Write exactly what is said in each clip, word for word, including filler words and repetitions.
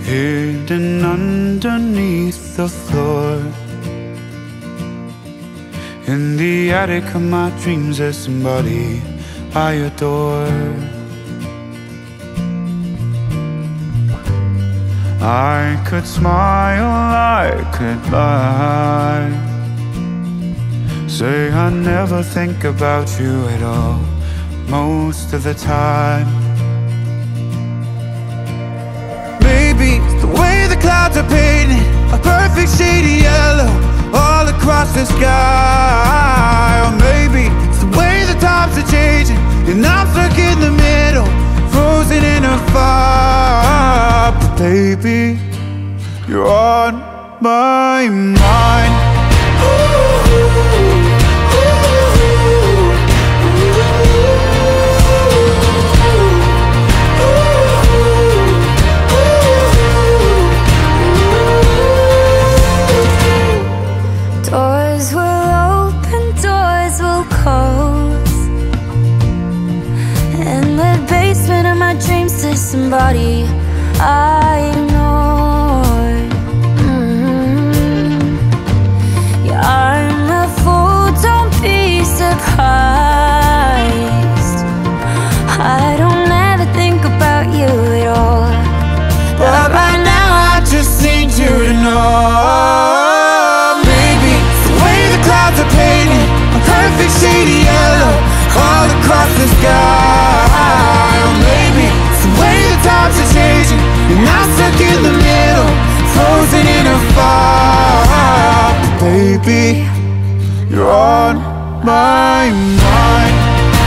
hidden underneath the floor. In the attic of my dreams there's somebody I adore. I could smile, I could lie, say I never think about you at all, most of the time. Maybe it's the way the clouds are painted a perfect shade of yellow all across the sky. Or maybe it's the way the times are changing and I'm stuck in the middle, frozen in a fire. But baby, you're on my mind. Doors will open, doors will close. In the basement of my dreams there's somebody I ignored. mm-hmm. Yeah, I'm a fool, don't be surprised. I don't ever think about you at all, but right now I just need you to know. Perfect shade of yellow all across the sky. Or maybe it's the way the times are changing and I'm stuck in the middle, frozen in a fire. But baby, you're on my mind.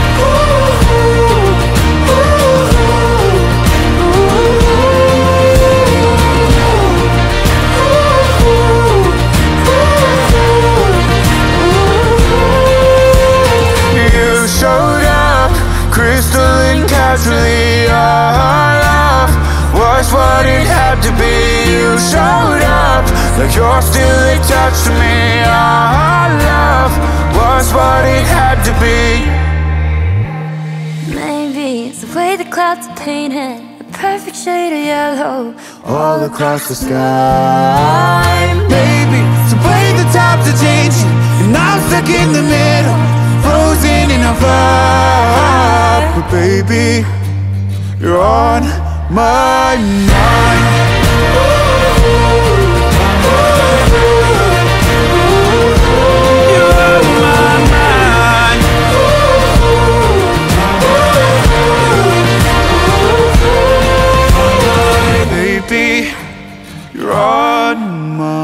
Casually, our love was what it had to be. You showed up like you're still attached to me. Our love was what it had to be. Maybe it's the way the clouds are painted a perfect shade of yellow all across the sky. Maybe it's the way the times are changing and I'm stuck in the middle, frozen in a fire. But baby, you're on my mind. You're on my mind. Baby, you're on my mind.